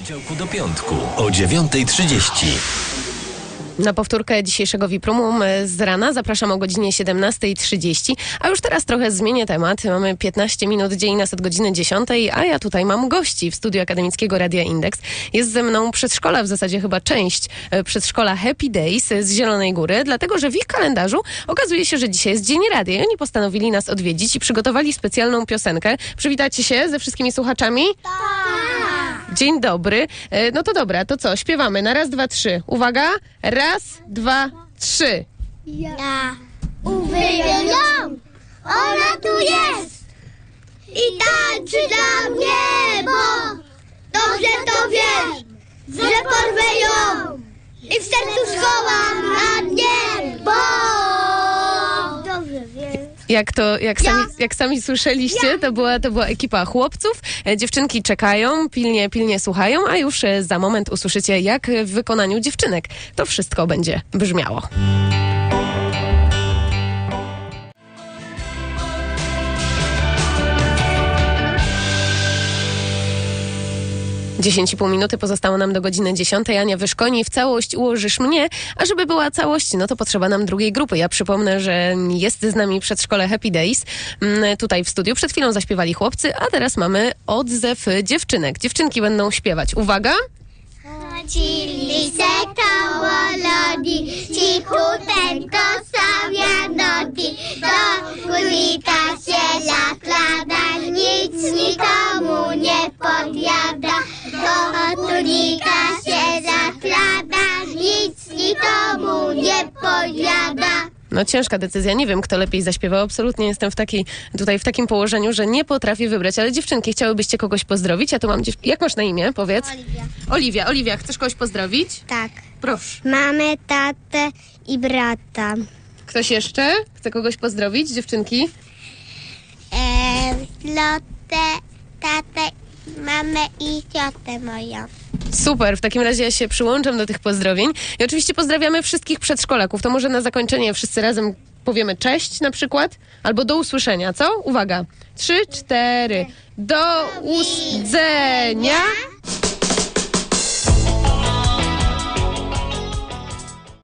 poniedziałku do piątku o 9:30. Na powtórkę dzisiejszego Viprumu z rana zapraszam o godzinie 17:30, a już teraz trochę zmienię temat. Mamy 15 minut, dzieli nas od godziny 10, a ja tutaj mam gości w studiu akademickiego Radia Indeks. Jest ze mną przedszkola, w zasadzie chyba część przedszkola Happy Days z Zielonej Góry, dlatego że w ich kalendarzu okazuje się, że dzisiaj jest Dzień Radia i oni postanowili nas odwiedzić i przygotowali specjalną piosenkę. Przywitacie się ze wszystkimi słuchaczami? Tak! Dzień dobry. No to dobra, to co? Śpiewamy na raz, dwa, trzy. Uwaga! Raz, dwa, trzy. Ja uwielbiam ją, ona tu jest i tańczy dla mnie, bo dobrze to wiesz, że porwę ją i w sercu schowam na dnie, bo dobrze wiesz. Jak sami słyszeliście, to była ekipa chłopców. Dziewczynki czekają, pilnie słuchają, a już za moment usłyszycie, jak w wykonaniu dziewczynek to wszystko będzie brzmiało. Dziesięć i pół minuty pozostało nam do godziny 10. Ania Wyszkoni, w całość ułożysz mnie, a żeby była całość, no to potrzeba nam drugiej grupy. Ja przypomnę, że jest z nami przedszkole Happy Days tutaj w studiu. Przed chwilą zaśpiewali chłopcy, a teraz mamy odzew dziewczynek. Dziewczynki będą śpiewać. Uwaga! Chodzili se koło lodi, cichuteńko sobie nogi, do kulika się zaklada, nic nikomu nie podjada. Do kulika się zaklada, nic nikomu nie podjada. No ciężka decyzja, nie wiem kto lepiej zaśpiewał, absolutnie jestem w takim położeniu, że nie potrafię wybrać, ale dziewczynki, chciałybyście kogoś pozdrowić? Ja tu mam Jak masz na imię? Powiedz. Oliwia, chcesz kogoś pozdrowić? Tak. Proszę. Mamy tatę i brata. Ktoś jeszcze? Chce kogoś pozdrowić, dziewczynki? Lotę, tatę, mamę i ciotę moją. Super, w takim razie ja się przyłączam do tych pozdrowień. I oczywiście pozdrawiamy wszystkich przedszkolaków. To może na zakończenie wszyscy razem powiemy cześć na przykład? Albo do usłyszenia, co? Uwaga. 3, 4. Do usłyszenia.